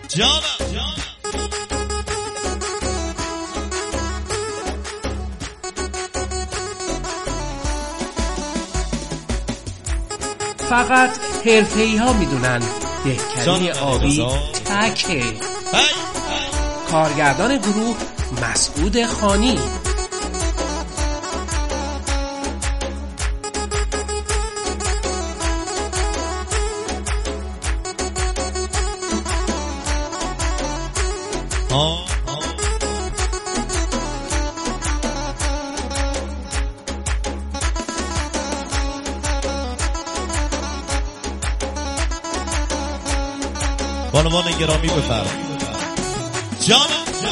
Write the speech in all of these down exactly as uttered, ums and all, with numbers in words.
جانم فقط حرفه‌ای ها میدونن دهکده آبی تکه. کارگردان گروه مسعود خانی. آه بانوان گرامی بفرمایید. جانم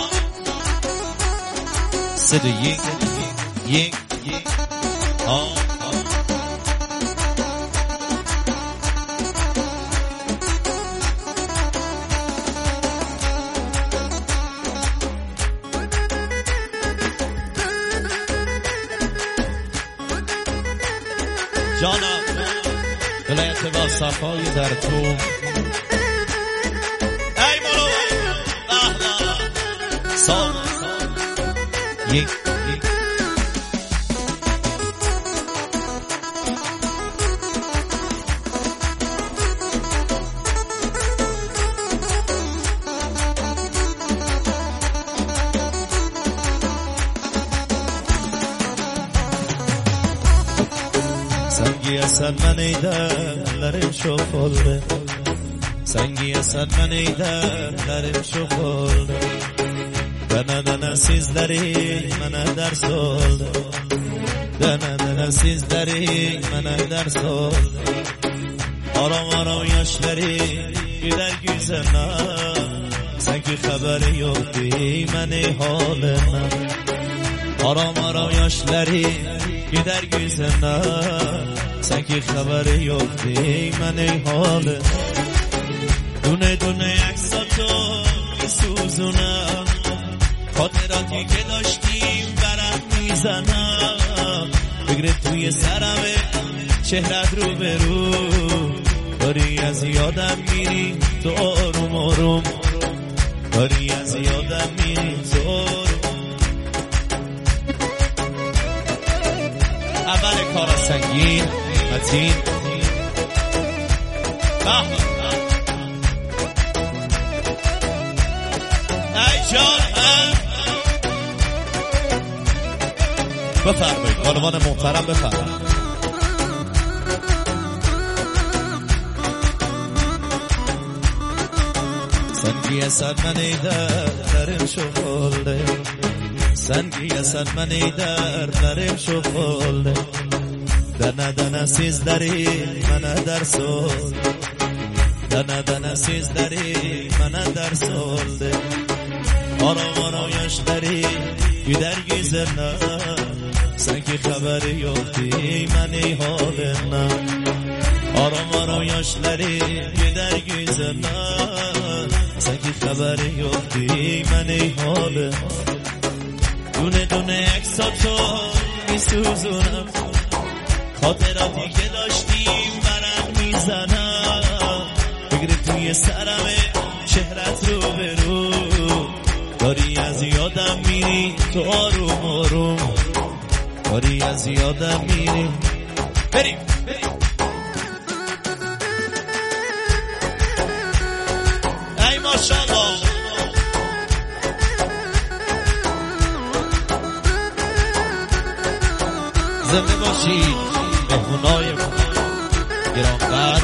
سه دو یک یک آه جانم ولایت با صفای در تو سال یک یک سنگی اصل من ایدن لرم شفالده سنگی اصل من ایدن لرم شفالده دنا دنا sizleri bana ders oldu Dana dana sizleri bana ders oldu Aram aram yaşları gider güzene Sanki haberi yok değil meni haline Aram aram yaşları gider güzene Sanki haberi yok değil meni haline Dune dune yaksato isuzuna خاطراتی که داشتیم برم میزنم بگره توی سرمه چهرت رو به رو داری از یادم میری تو آروم آروم داری از یادم میری تو آروم اول کار سنگین متین ای جان بفرمایید بانوان محترم بفرمایید. سنگی اصد من ایدر درم شفالده سنگی اصد من ایدر درم شفالده دنا دنا sizleri bana ders oldu Dana dana sizleri bana ders oldu Aram aram yaşları gider güzene Sanki haberi yok değil meni haline Aram aram yaşları gider güzene Sanki haberi yok değil meni haline Dune dune eksato misuzunum خاطراتی که داشتیم برم میزنم بگره توی سرمه چهرت رو به رو داری از یادم میری تو آروم آروم داری از یادم میری بریم ای ماشاءالله زنده باشید مهمونای گرانقدر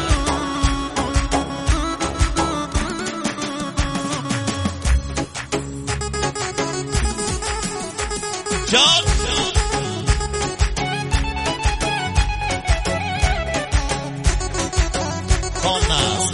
جان خانه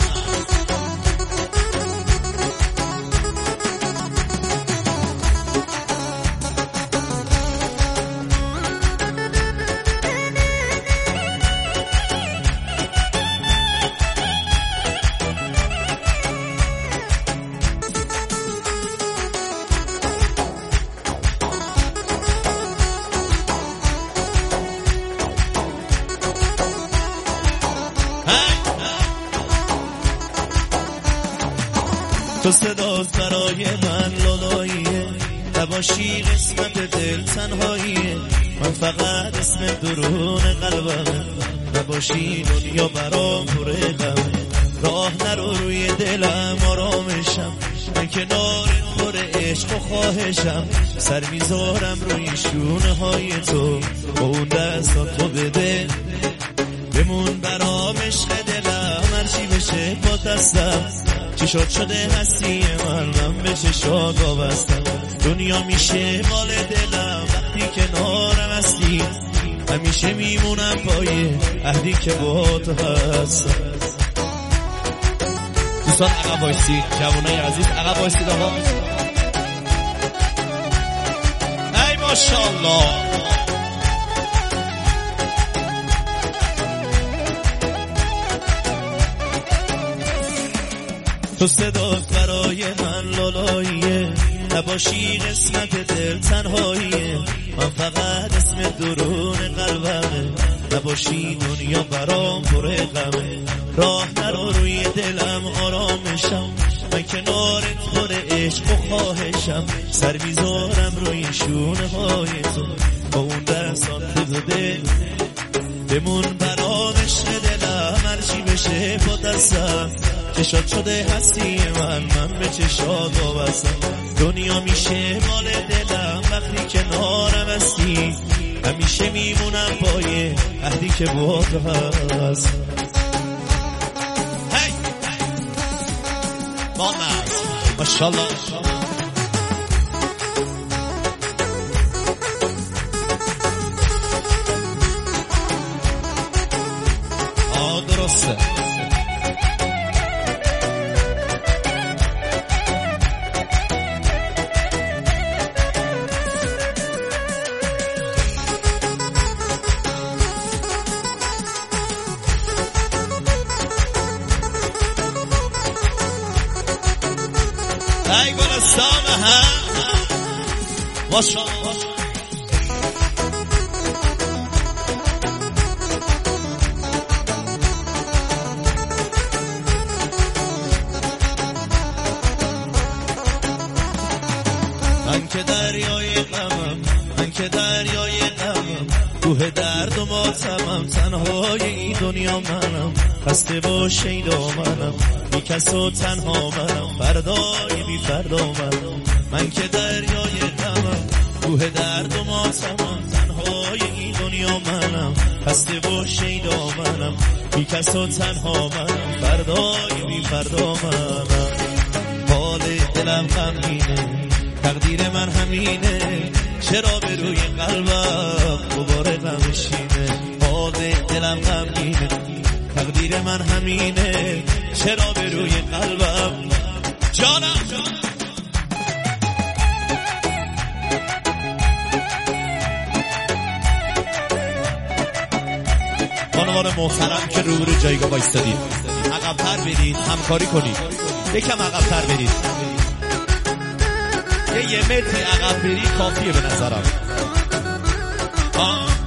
تو صدات برای من لالاییه، نباشی قسمت دل تنهاییه. من فقط اسم درون قلبمه، نباشی دنیا برام پر غمه. راه نرو روی دلم آرامشم، من کنار پر عشق و خواهشم. سر میذارم روی شونه های تو، با اون دستات تو بده بمون برام عشق دلم. هرچی بشه با دستم، چی شد شده هستی من، من به چشات وابستم. دنیا میشه مال دلم وقتی کنارم هستی، همیشه میمونم پای عهدی که با تو هستم. دوستان عقب بایستید، جوانای عزیز عقب بایستید آقا. ای ماشاءالله. تو صدات برای من لالاییه، نباشی قسمت دل تنهاییه. من فقط اسم درون قلبمه، نباشی دنیا برام پر غمه. راه نرو روی دلم آرامشم، من کنارت پر عشق و خواهشم. سر میذارم روی شونه های تو، با اون دستان تو بده بمون برام عشق دلم. هرچی بشه با دستم، چشات شده هستی من، من به چشات وابستم. دنیا میشه مال دلم وقتی کنارم هستی، همیشه میمونم پای عهدی که با تو هست. هی بامز ماشاءالله. آه درسته. ای گلستان هم ماشاءالله. من که دریای غمم، من که دریای غمم، کوه درد و ماتمم. تنهای این دنیا منم، خسته با شیدا منم، بی کس و تنها منم، فردای بی فردا منم. من که دریای غمم، کوه درد و ماتمم. تنهای این دنیا منم، خسته با شیدا منم، بی کس و تنها منم، فردای بی فردا منم. حال دلم غمگینه، تقدیر من همینه، چرا به روی قلبم دوباره غمشینه. حال دلم غمگینه، تقدیر من همینه، چرا به روی قلبم جانم. خانوان محترم که رو رو جایگاه بایستادید، عقب‌تر برید، همکاری کنید، یکم عقب‌تر برید، یه یه متری عقب برید کافیه به نظرم. آه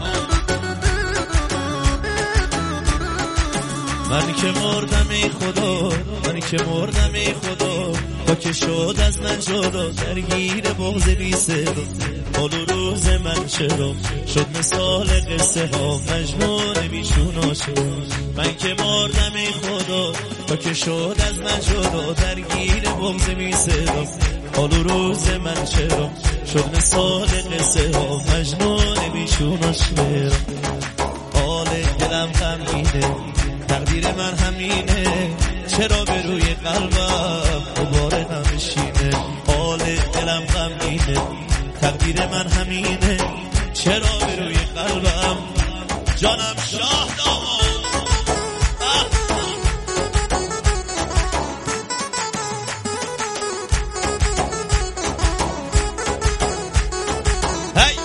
من که مردم ای خدا، من که مردم ای خدا، تا که شد از من جدا، درگیر بغض بی صدا. حال و روز من چرا شد مثال قصه ها، مجنون بیچونا شد. من که مردم ای خدا، تا که شد از من جدا، درگیر بغض بی صدا. حال و روز من چرا شد مثال قصه ها، مجنون بیچونا شد. حال دلم غمگینه، تقدیر من همینه، چرا به روی قلبم دوباره نمیشینه. حال دلم غمگینه، تقدیر من همینه، چرا به روی قلبم جانم شاه داماد. هی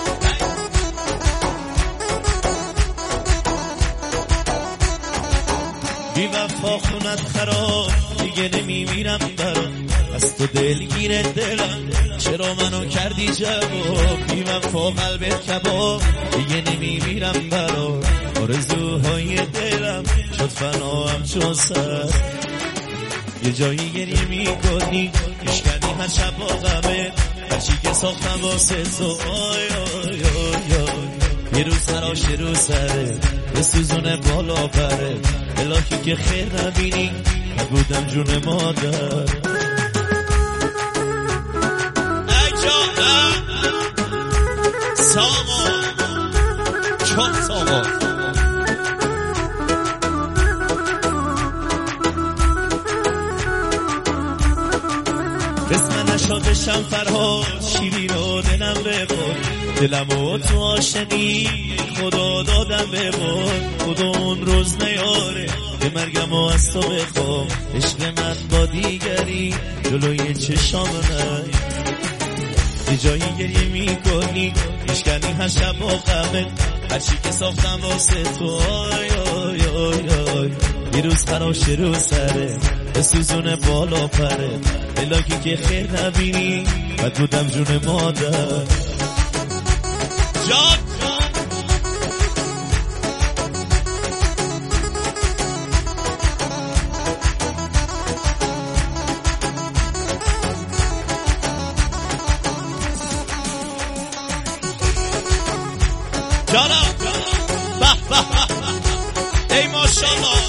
بی وفا خونت خراب، دیگه نمیمیرم برات، از تو دلگیر دلم، چرا منو کردی جواب. بی وفا قلبت کباب، دیگه نمیمیرم برات، آرزوهای دلم شد فناام چون سر. یه جایی گریه میکنی میشکنی هر شب با غمه هرچی که ساختم واسه تو آی آی آی آی یه روز خراش یه روز سره یه سوزونه بالا پره الهی که خیر نبینی نبودم جون مادر ای جانم سامان چون سامان قسم نشا بشم فرهاد شیرین و دلم بخور دلم و تو عاشقی خدا دادم به بار خدا اون روز نیاره به مرگم و از تو بخوام عشق من با دیگری جلوی چشام نی یه جایی گریه میکنی میشکنی هر شب و غمه هرچی که ساختم واسه تو آی آی آی آی یه روز خراش یه روز سره به سوزونه بالا پره الهی که خیر نبینی بد بودم جون مادر جان جانم به به به ای ماشاءالله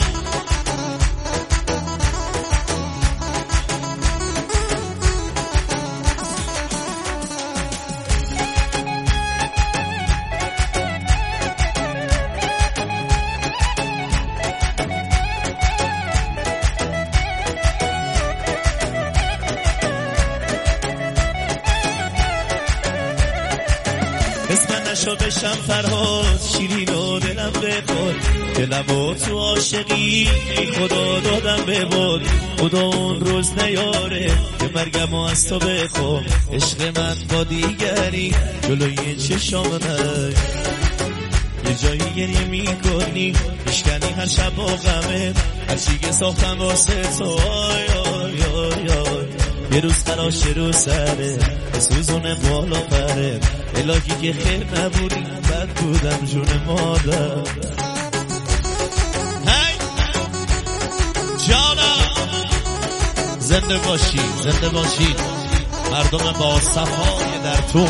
اسم نشو بشم فرهاد شیرین و دلم بخور دلم و تو عاشقی ای خدا دادم به باد خدا اون روز نیاره به مرگم و از تو بخور عشق من با دیگری جلوی چشام نی یه جایی گریه میکنی میشکنی هر شب با غمه هرچی که ساختم واسه تو آی آی آی آی یه روز خراش یه روز سره سوزونه بالا پره الهی که خیر نبودی بد بودم جون مادر هی جانم زنده باشی زنده باشی مردم با صفای در تو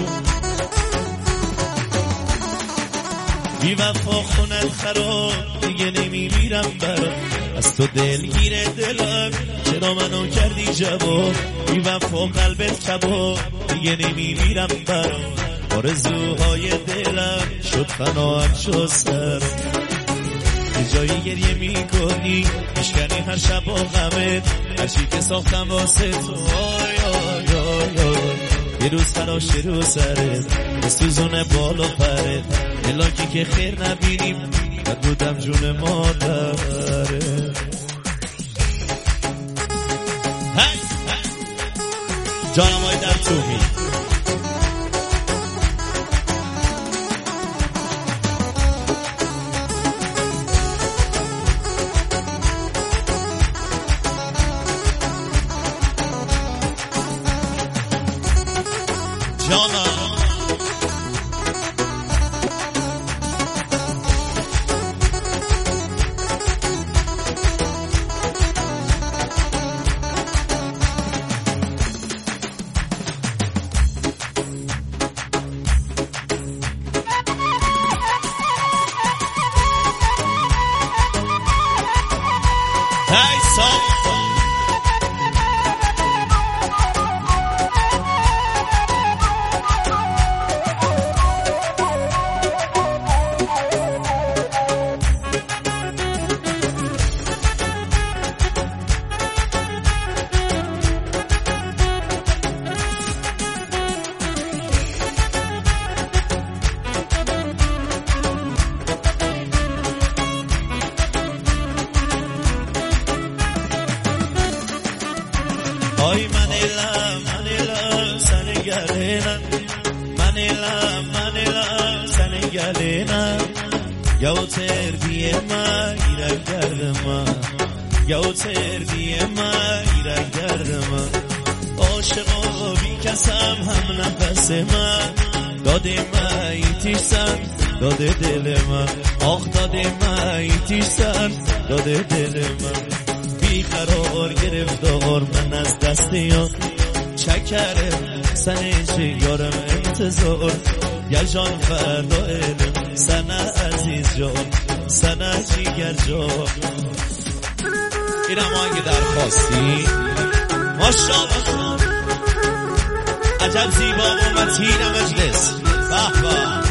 بی وفا خونت خراب دیگه نمیمیرم برات از تو دلگیره دلم چرا منو کردی جواب بی وفا قلبت کباب دیگه نمیمیرم برات آرزوهای دلم شد فناهم شد سر یه جایی گریه میکنی میشکنی هر شب با غمت هرچی که ساختم واسه تو آی آی آی آی یه روز خراش یه روز سرت به سوزونه بالا پرت الهی که خیر نبینیم بد بودم جون مادره هی جانم های در تومی جانم Hey, son. Ay Manila, Manila, Senegalena, Manila, Manila, Senegalena. Yav terbiyema irak gardema, yav terbiyema irak gardema. Aşık ol bir kasam ham nefesime, dadema itişsen, dade dilime. Ah dadema itişsen, dade dilime. بیقرار گرفتار من از دست یار چکره سنجی یارم انتظار یا جان فردا علم سنه عزیز جان سنه جیگر جان این هم اگه درخواستی ماشاءالله عجب زیبا و متین مجلس به به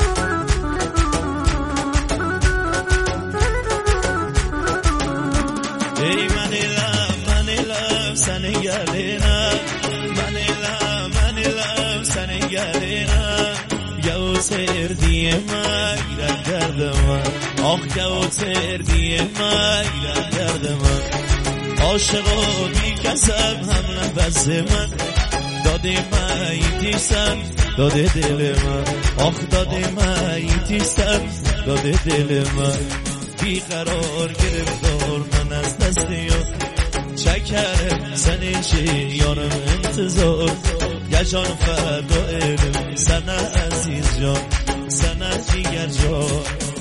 ای منیلم منیلم سنه گلینا منیلم منیلم سنه گلینا گو سردی من گیرد گرد من آخ گو سردی من گیرد گرد من عاشقا بی کسب هم نبز من داده مایتی سن داده دل من آخ داده مایتی سن داده دل من بیقرار گرفتار من از دست یار چکره سنه چی یارم انتظار یا جان فردا علم سنه عزیز جان سنه جیگر جان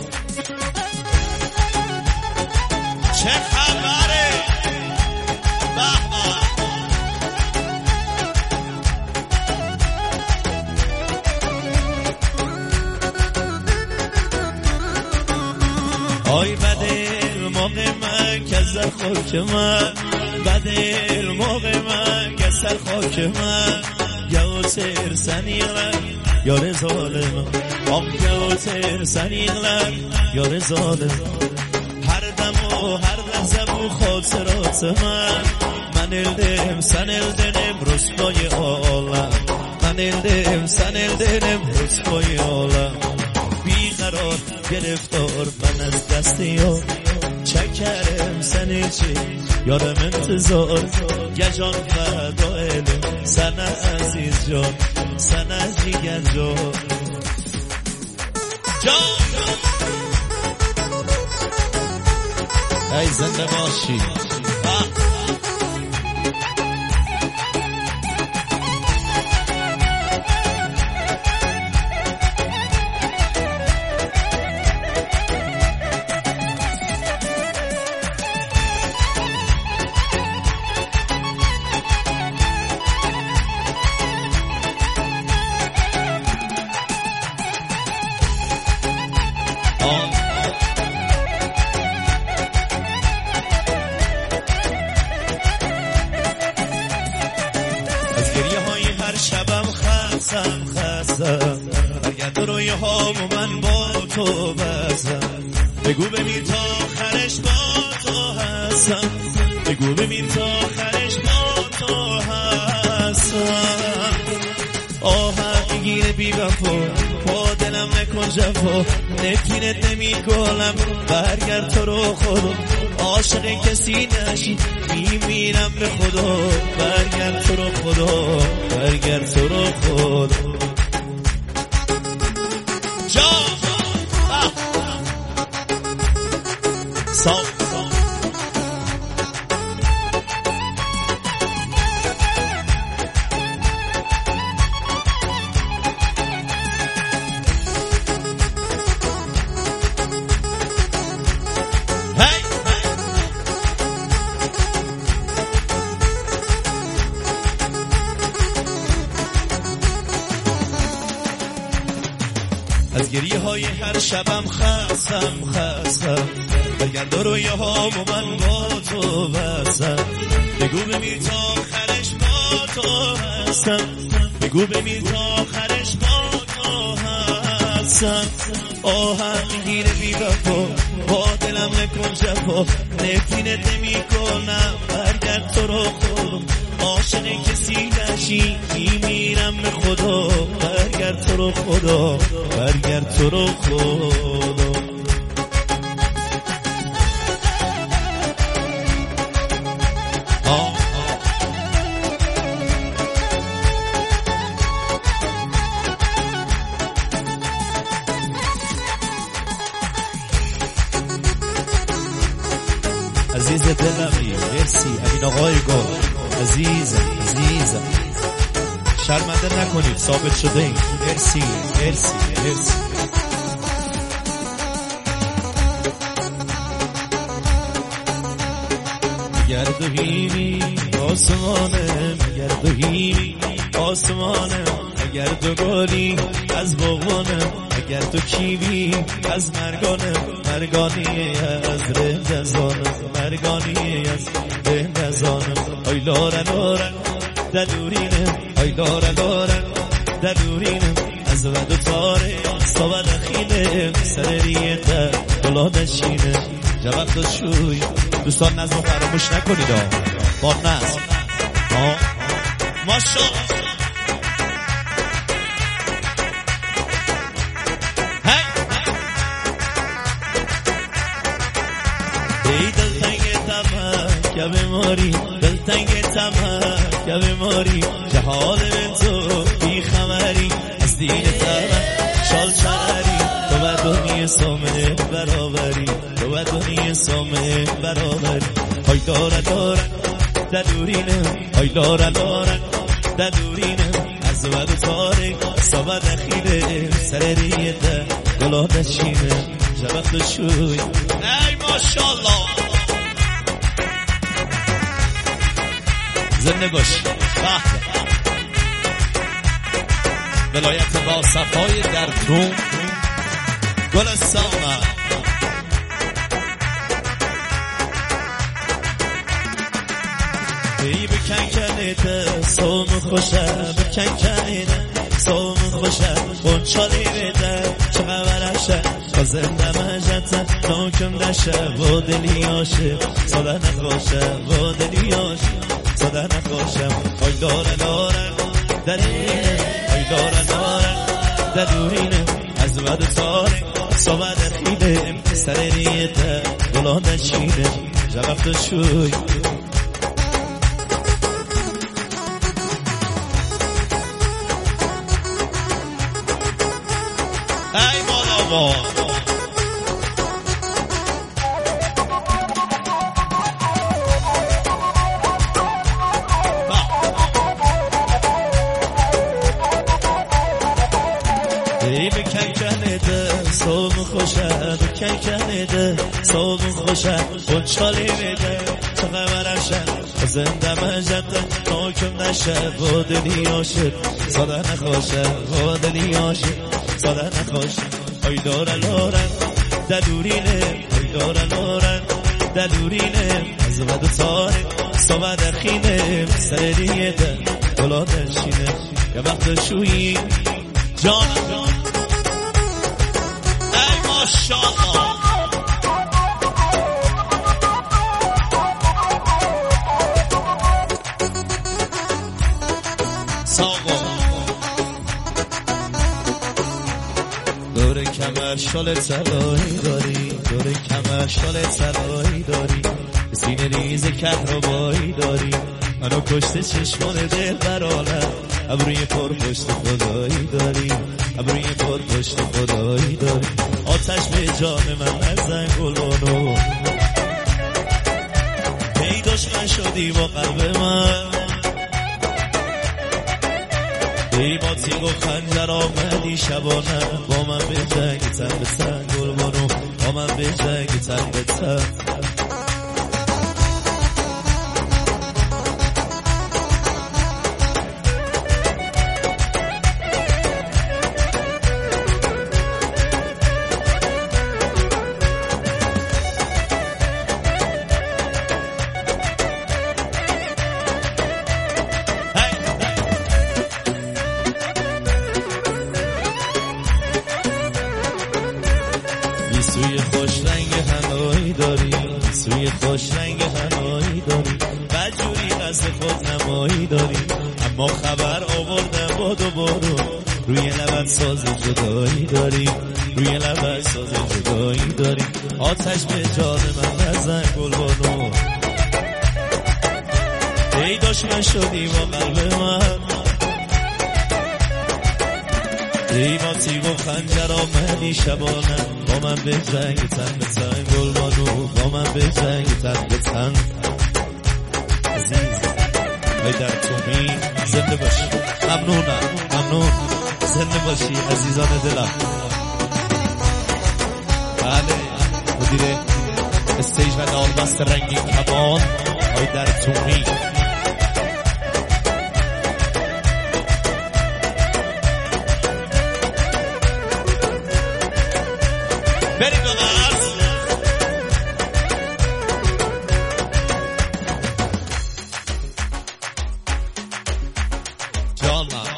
چه خبره بابا آی بدل موقع من کسر خاک من بدل موقع من کسر خاک من گو سر سنیغلر یار ظالم آم گو سر سنیغلر یار ظالم هر دم و هر لحظه و خاطرات من من الدم سن الدنم رسوای عالم من الدم سن الدنم رسوای عالم بیقرار گرفتار من از دست یار چکرم سنه چی یارم انتظار یا جان فردا علم سنه عزیز جان سنه جیگر جان جان ای زنده باشی شبم خستم خستم برگرد روی هام و من با تو بستم بگو بمیر تا آخرش با تو هستم بگو بمیر تا آخرش با تو هستم آهت میگیره بی وفا با دلم نکن جفا نفرینت نمی کنم برگرد تو رو خدا عاشق کسی نشی میمیرم به خدا برگرد تو رو خدا برگرد تو رو خدا جا سام از گریه های هر شبم خستم خستم برگرد روی هام و من با تو بستم بگو بمیر تا آخرش با تو هستم بگو بمیر تا آخرش با تو هستم آهن میگیره بی وفا با دلم نکن جفا نفرینت نمی کنم برگرد تو رو خدا عاشق کسی نشی میمیرم به خدا برگرد تو رو خدا برگرد تو رو خدا عزیز دلمی مرسی امین آقای گل عزیزم عزیزم شرمنده نکنید ثابت شده این مرسی مرسی مرسی اگر تو هیمی آسمانه، اگر تو هیمی آسمانه، اگر تو گلی از بغانه، اگر تو کیوی از مرگانه، مرگانی از رندزانه، مرگانی از رندزانه. آی لاره لاره دلورینه، آی لاره لاره دلورینه، از ود و تاره سوال خینه، سریه در بلادشینه. جواب داد شوی دوستان نظم فراموش نکنید با نظم ماشاءالله. ای دلتنگ تمه که بماری، دلتنگ تمه که بماری، جهال تو بی خمری، از دین تمه شال چهری، تو و دنی سامه برابری، تو و دنی سامه برابری. های داره داره دلورینه، های داره داره دلورینه، از ود تاریک سابد اخیره، سریه ده گلاه نشینه. جواب شوی ای ماشاءالله زنده باش. ولایت با صفای در تون گلستان. ای بکن کنیده سوم خوشه، بکن کنیده سوم خوشه، بونچالی بیده چقدر شه، زنده مجده ناکم دشه و دلی آشه، ساده نخوشه و دلی آشه، ساده نخوشه. آی داره داره دلورینه، آی داره داره دلورینه، از ود تاره سواد خیده، سریه گلاه نشینه. جواب داد شوی ای مالا با ای بکن کنیده سوم خوشه، بکن کنیده سوم خوشه، بونچالی بیده چقدر برشه، زنده مجده ناکم نشه و دلی آشه، ساده نخوشه و دلی آشه، ساده نخوشه. آی داره لاره دلورینه، آی داره لاره دلورینه، از ود تاره سواد خینه، سریه ده گلاه نشینه. یه وقت شویی جانم جان ای ماشاءالله. دور کمر شال طلایی داری، دور کمر شال طلایی داری، سینه ریز کهربایی داری، منو کشته چشمان دل برالم، ابروی پر پشت خدایی داری، ابروی پر پشت خدایی داری. آتش به جان من نزن گلبانو، ای دشمن شدی با قلب من، ای با تیغ و خنجر آمدی شبانه، با من به جنگ تن به تن گلبانو، با من به جنگ تن به تن. سوی خوش رنگ هنایی داری، سوی خوش رنگ هنایی داری، بدجوری قصد خود نمایی داری، اما خبر آوردم بادو بادو، روی لبت ساز جدایی داری، روی لبت ساز جدایی داری. آتش به جان من نزن گلبانو، ای دشمن شدی با قلب من، ای با تیغ و خنجر آمدی شبانه، با من به جنگ تن به تن گلبانو، با من به جنگ تن به تن. عزیز ای در تومی زنده باشی، ممنونم ممنون، زنده باشی عزیزان دلم. بله مدیر استیج و نالبست رنگین کمان آقای در تومی بریم بغاز جان من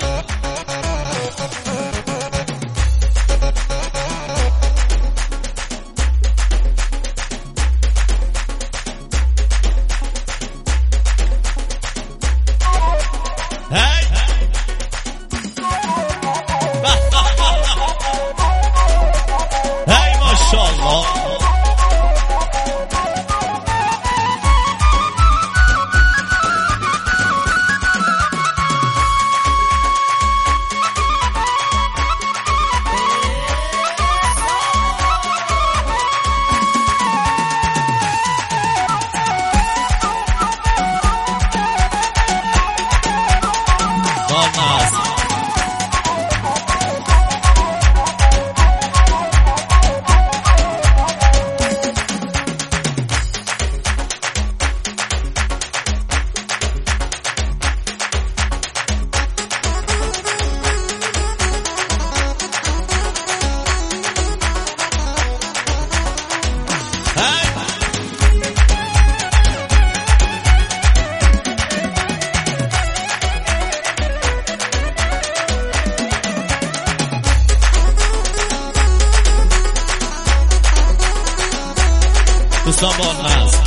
دوستان با ناز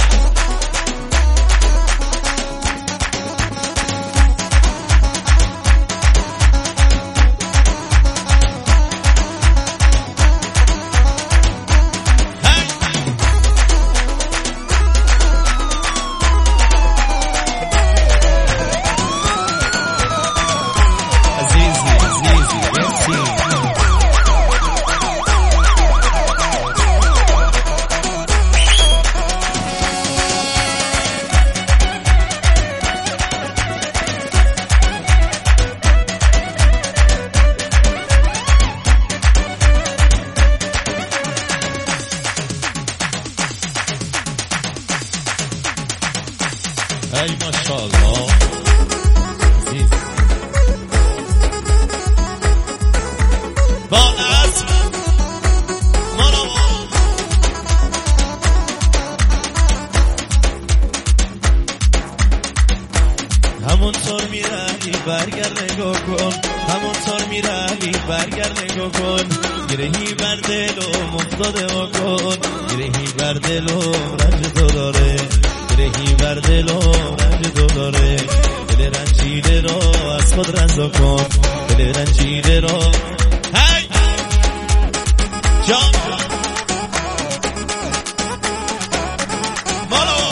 ای ماشاءالله با نظم منو همونطور میرهی برگرد نگاه کن همونطور میرهی برگرد نگاه کن گرهی بر دلم افتاده کن گرهی بر دلم رنج تو داره گرهی بر دلم رنج تو داره دل رنجیده را از خود رنجا کن دل رنجیده را هی جان مالو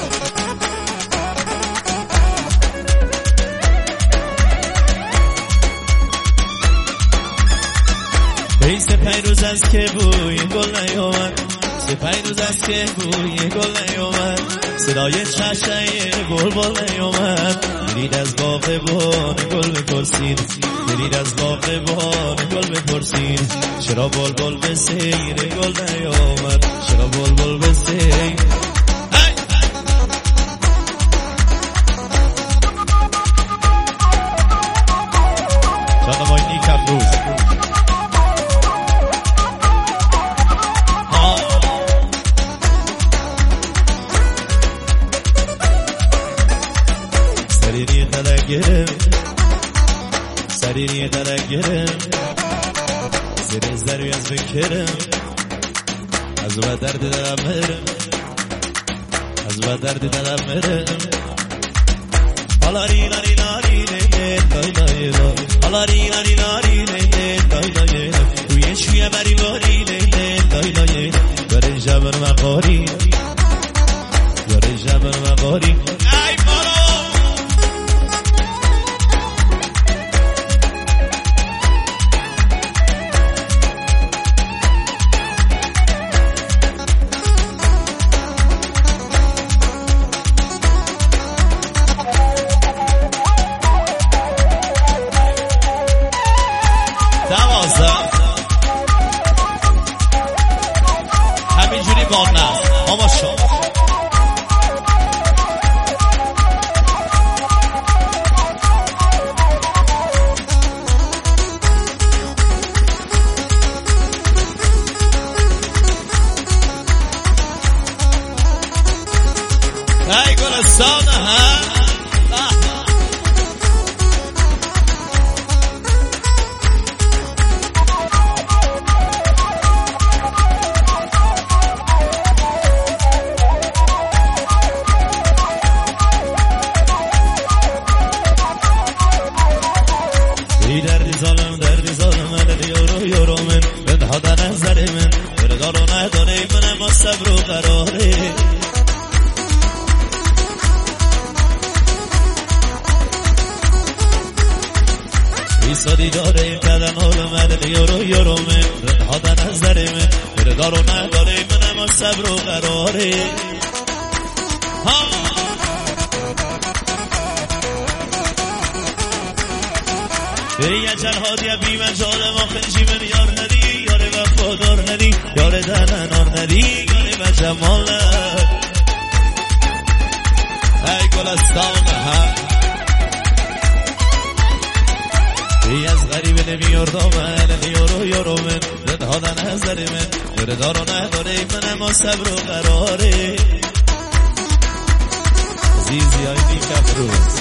ای سه پنج روز از که بوی گل نیامد سه پنج روز از که بوی گل نیامد صدای چشای گل بال نیامد دلید از باغبان گل بپرسید دلید از باغبان گل بپرسید چرا بال بال به سیر گل نیامد چرا بال بال به سیر چرا ماینی کبروز سریری تلگرم سریری تلگرم زیر زروی از بکرم از و درد دلم مرم از و درد دلم مرم حالا ری لاری لاری لای لای لای حالا ری لاری لاری لای لای توی شویه بری باری لای لای داره جبر مقاری داره جبر مقاری ای بارو همینجوری با نست اما شما صبر و قراره ایسادی داره این قدم حال مدل یارو یارو من رنها در نظر من بره دارو نداره من اما صبر و قراره ها ای اجل هادی بی مجال ما خنجی من یار ندی یار وفادار ندی یار دهنار ندی یار بجمالت ای گلستان هم ای از غریب نمیار دامن یارو یارو من رنها در نظر من بره دارو نداره من اما صبر و قراره زیزی های بی کفروز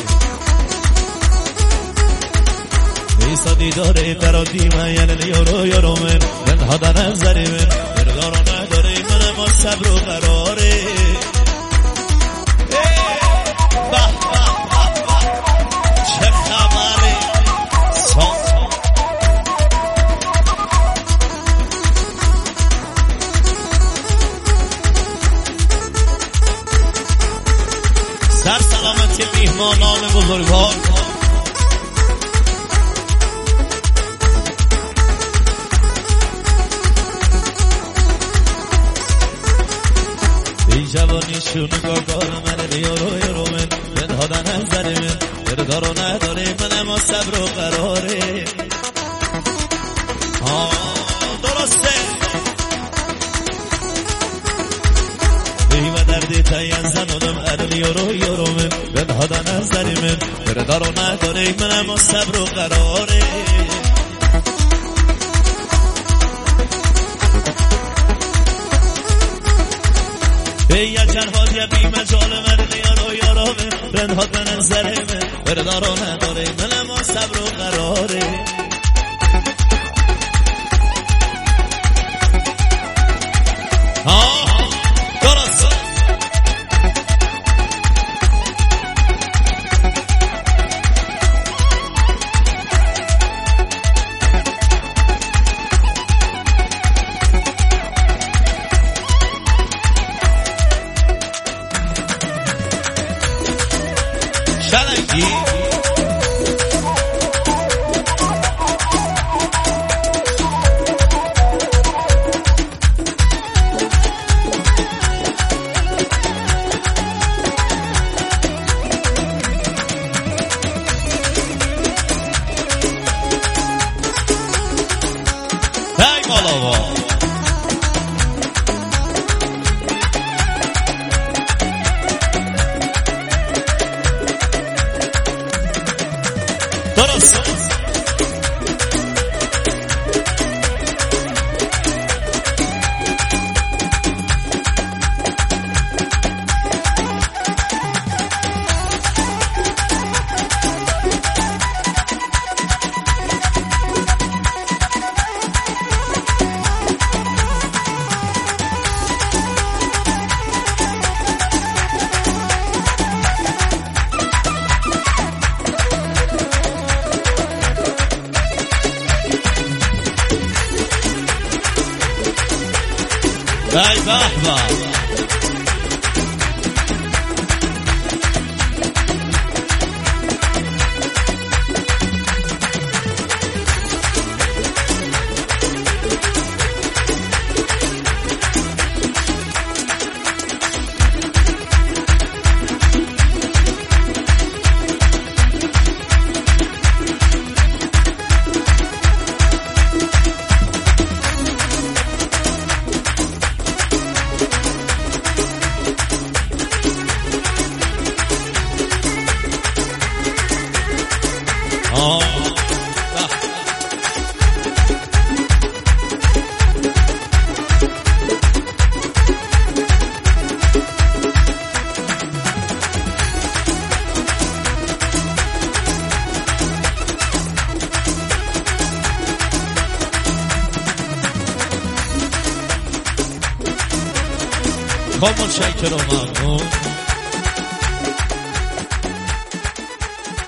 ایسادی داره برادی من یعنی یارو یارو من رنها در نظر من بردارو نداره من اما صبر و قراره به به به به چه خبره سر سلامتی میهمانان بزرگوار جوانیشون گاگار من یارو یارو من رنها در نظر من بردارو نداره من اما صبر و قراره آه درسته ای و دردی تاین زنونم ارل یارو یارو من رنها در نظر من بردارو نداره من اما صبر و قراره ای اجل هادی بی مجال مرد یارو یارو من رنها به نظر من بردارو نداره من اما صبر و قراره آه درست شلنگی ای مالاوا درست ای به به کامل شکر و ممنون.